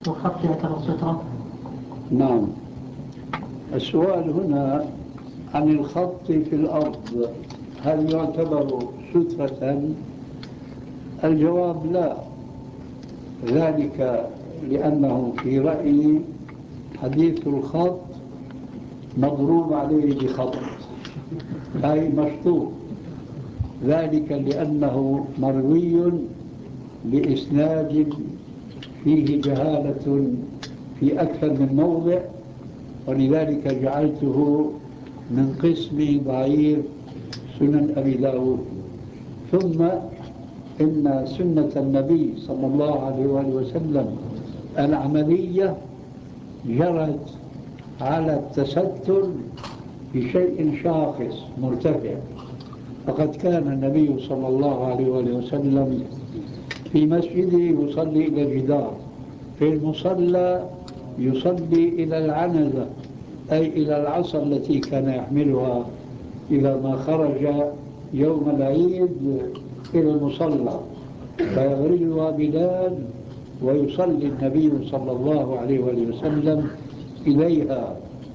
الخط يعتبر سترة؟ نعم. السؤال هنا عن الخط في الأرض، هل يعتبر سترة؟ الجواب لا، ذلك لأنه في رأيي حديث الخط مضروب عليه بخط، أي مشطوب، ذلك لأنه مروي بإسناد فيه جهالة في أكثر من موضع، ولذلك جعلته من قسم ضعيف سنن أبي داود. ثم إن سنة النبي صلى الله عليه وآله وسلم العملية جرت على التستر بشيء شاخص مرتفع، فقد كان النبي صلى الله عليه وآله وسلم في مسجده يصلي إلى الجدار، في المصلى يصلي إلى العنزة، أي إلى العصا التي كان يحملها إذا ما خرج يوم العيد إلى المصلى، فيغرزها بلال ويصلي النبي صلى الله عليه وسلم إليها.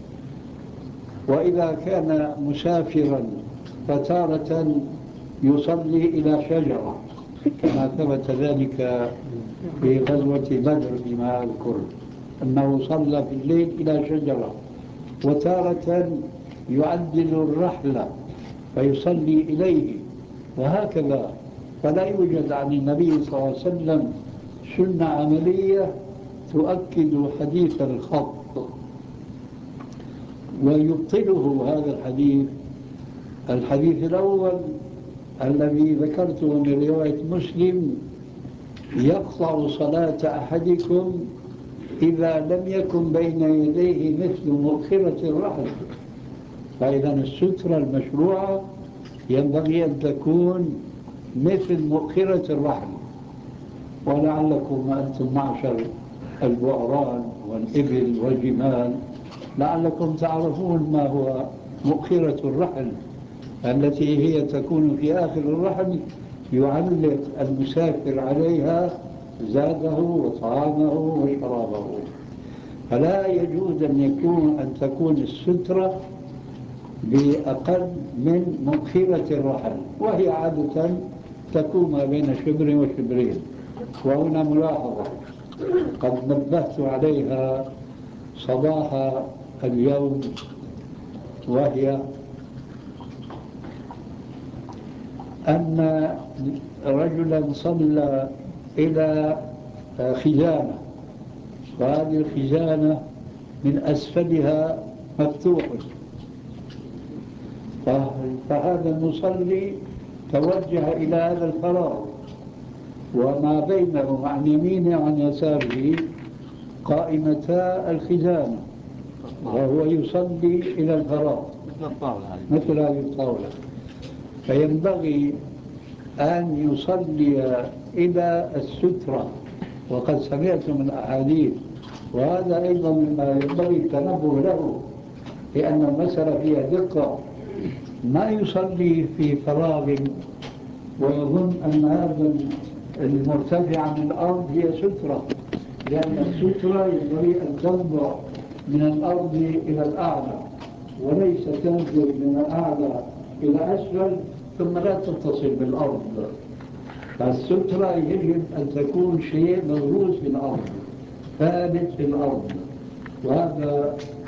وإذا كان مسافرا فتارة يصلي إلى شجرة، كما ثبت ذلك في غزوة بدر فيما أذكر أنه صلى في الليل إلى شجرة، وتارة يعدل الرحلة فيصلي إليه، وهكذا. فلا يوجد عن النبي صلى الله عليه وسلم سنة عملية تؤكد حديث الخط. ويبطله هذا الحديث الأول الذي ذكرته من رواية مسلم: يقطع صلاة أحدكم إذا لم يكن بين يديه مثل مؤخرة الرحل. فإذا السترة المشروعة ينبغي أن تكون مثل مؤخرة الرحل. ولعلكم أنتم معشر البؤران والإبل والجمال لعلكم تعرفون ما هو مؤخرة الرحل، التي هي تكون في آخر الرحل، يعلق المسافر عليها زاده وطعامه وشرابه. فلا يجوز أن تكون السترة بأقل من مؤخرة الرحل، وهي عادة تكون ما بين شبر وشبرين. وهنا ملاحظة قد نبهت عليها صباح اليوم، وهي أن رجلا صلى إلى خزانة، وهذه الخزانة من أسفلها مفتوح، فهذا المصلي توجه إلى هذا الفراغ، وما بينه عن يمينه وعن يساره قائمتا الخزانة، وهو يصلي إلى الفراغ مثل هذه الطاولة. فينبغي أن يصلي إلى السترة، وقد سمعت من أحاديث، وهذا أيضا مما ينبغي التنبه له، لأن المسألة فيها دقة. ما يصلي في فراغ ويظن أن هذا المرتفع عن الأرض هي سترة، لأن السترة ينبغي أن تنبع من الأرض إلى الأعلى، وليس تنزل من الأعلى إلى أسفل ثم لا تتصل بالأرض. فالسترة يجب أن تكون شيء مغروس في الأرض، ثابت في الأرض، وهذا